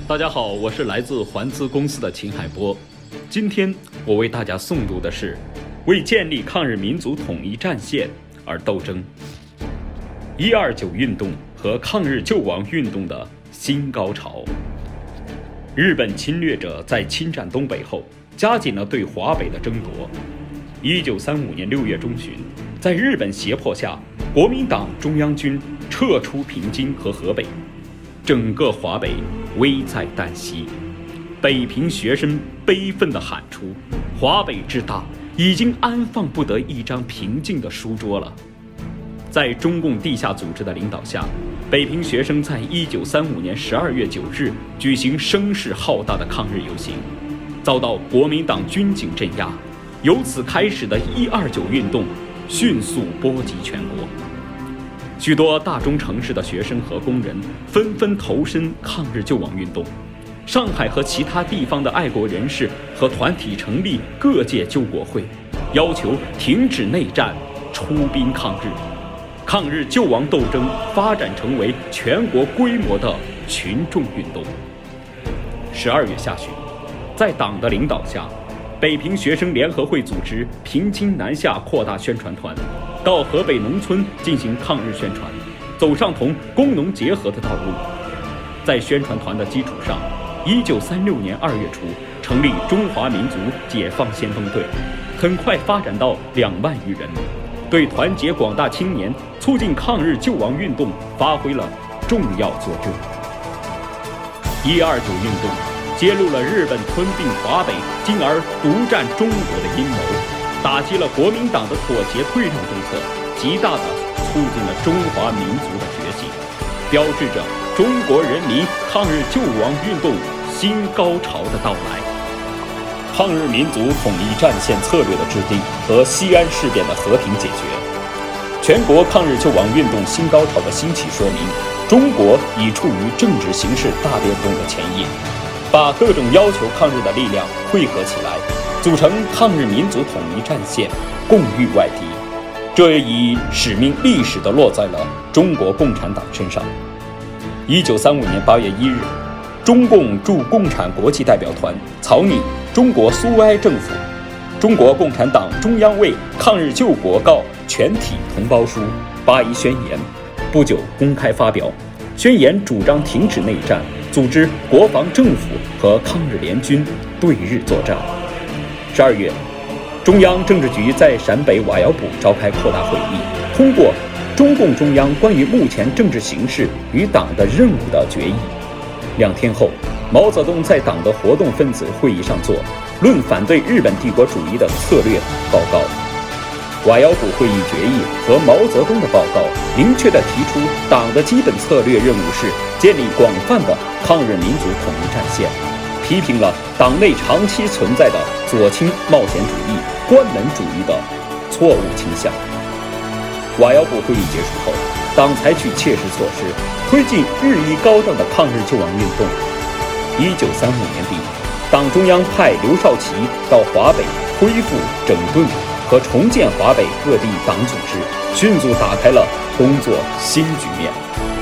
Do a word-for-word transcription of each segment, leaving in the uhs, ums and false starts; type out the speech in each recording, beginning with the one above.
大家好，我是来自环资公司的秦海波。今天我为大家诵读的是为建立抗日民族统一战线而斗争，一二九运动和抗日救亡运动的新高潮。日本侵略者在侵占东北后，加紧了对华北的争夺。一九三五年六月中旬，在日本胁迫下，国民党中央军撤出平津和河北，整个华北危在旦夕。北平学生悲愤地喊出：华北之大，已经安放不得一张平静的书桌了。在中共地下组织的领导下，北平学生在一九三五年十二月九日举行声势浩大的抗日游行，遭到国民党军警镇压。由此开始的一二九运动迅速波及全国，许多大中城市的学生和工人纷纷投身抗日救亡运动。上海和其他地方的爱国人士和团体成立各界救国会，要求停止内战，出兵抗日。抗日救亡斗争发展成为全国规模的群众运动。十二月下旬，在党的领导下，北平学生联合会组织平津南下扩大宣传团，到河北农村进行抗日宣传，走上同工农结合的道路。在宣传团的基础上，一九三六年二月初成立中华民族解放先锋队，很快发展到两万余人，对团结广大青年、促进抗日救亡运动发挥了重要作用。一二九运动揭露了日本吞并华北进而独占中国的阴谋，打击了国民党的妥协退让政策，极大地促进了中华民族的觉醒，标志着中国人民抗日救亡运动新高潮的到来。抗日民族统一战线策略的制定和西安事变的和平解决，全国抗日救亡运动新高潮的兴起，说明中国已处于政治形势大变动的前夜，把各种要求抗日的力量汇合起来，组成抗日民族统一战线，共御外敌。这也以使命历史地落在了中国共产党身上。一九三五年八月一日，中共驻共产国际代表团草拟中国苏维埃政府中国共产党中央为抗日救国告全体同胞书八一宣言，不久公开发表。宣言主张停止内战，组织国防政府和抗日联军对日作战。十二月，中央政治局在陕北瓦窑堡召开扩大会议，通过中共中央关于目前政治形势与党的任务的决议。两天后，毛泽东在党的活动分子会议上作《论反对日本帝国主义的策略》报告。瓦窑堡会议决议和毛泽东的报告明确地提出，党的基本策略任务是建立广泛的抗日民族统一战线，批评了党内长期存在的左倾冒险主义、关门主义的错误倾向。瓦窑堡会议结束后，党采取切实措施，推进日益高涨的抗日救亡运动。一九三五年底，党中央派刘少奇到华北恢复整顿和重建华北各地党组织，迅速打开了工作新局面。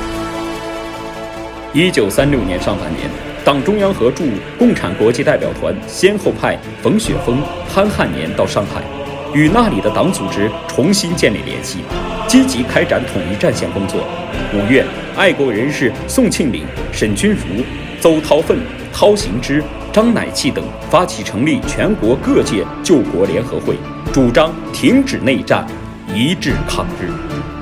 一九三六年上半年，党中央和驻共产国际代表团先后派冯雪峰、潘汉年到上海，与那里的党组织重新建立联系，积极开展统一战线工作。五月，爱国人士宋庆龄、沈钧儒、邹韬奋、陶行知、张乃器等发起成立全国各界救国联合会，主张停止内战，一致抗日。